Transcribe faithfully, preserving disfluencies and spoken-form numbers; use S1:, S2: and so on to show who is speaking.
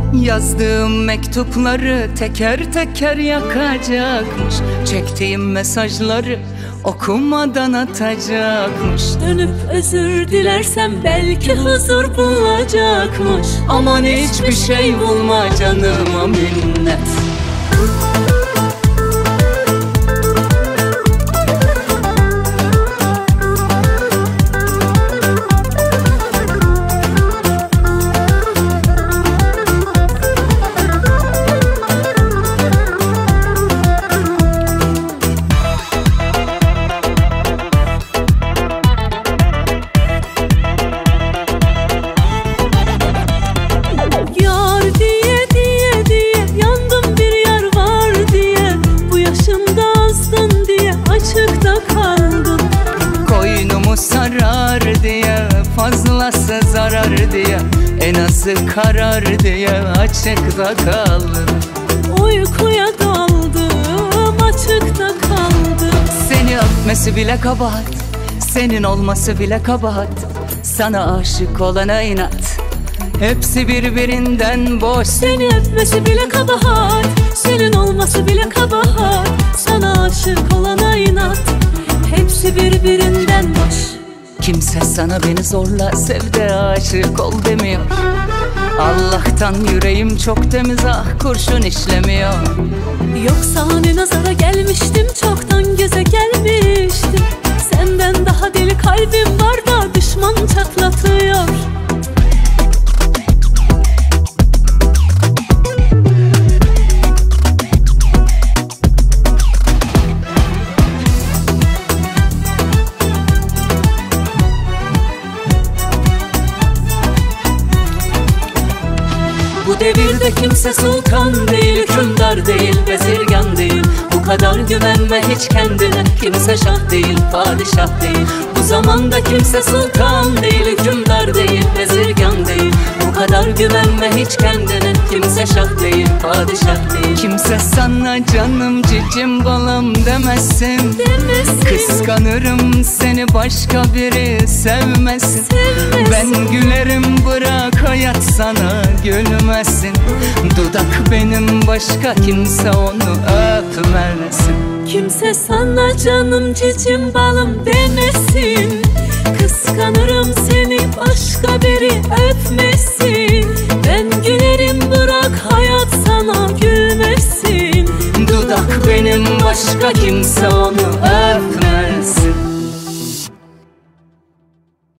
S1: Yazdığım mektupları teker teker yakacakmış. Çektiğim mesajları okumadan atacakmış.
S2: Dönüp özür dilersem belki huzur bulacakmış.
S1: Aman hiçbir şey bulma canıma minnet. Sarar diye, fazlası zarar diye, en azı karar diye açıkta kaldım.
S2: Uykuya daldım, açıkta kaldım.
S1: Seni öpmesi bile kabahat, senin olması bile kabahat. Sana aşık olana inat, hepsi birbirinden boş.
S2: Seni öpmesi bile kabahat, senin olması bile kabahat. Sana aşık olana inat, hepsi birbirinden boş.
S1: Kimse sana beni zorla sev de aşık ol demiyor. Allah'tan yüreğim çok temiz, ah kurşun işlemiyor.
S2: Yoksa hani nazara gelmiştim, çoktan göze gelmiştim. Senden daha deli kalbim var da düşman çatlatıyor. Bu devirde kimse sultan değil, hükümdar değil, bezirgan değil. Bu kadar güvenme hiç kendine, kimse şah değil, padişah değil. Bu zamanda kimse sultan değil, hükümdar değil, bezirgan değil. Bu kadar güvenme hiç kendine, kimse şah değil, padişah değil.
S1: Kimse sana canım cicim balam demesin,
S2: demesin.
S1: Kıskanırım seni başka biri sevmesin,
S2: sevmesin.
S1: Ben gülerim bırak hayat sana gülmesin. Dudak benim başka kimse onu öpmesin.
S2: Kimse sana canım cicim balım demesin. Kıskanırım seni başka biri öpmesin. Ben gülerim bırak hayat sana gülmesin.
S1: Dudak benim başka kimse onu öpmesin.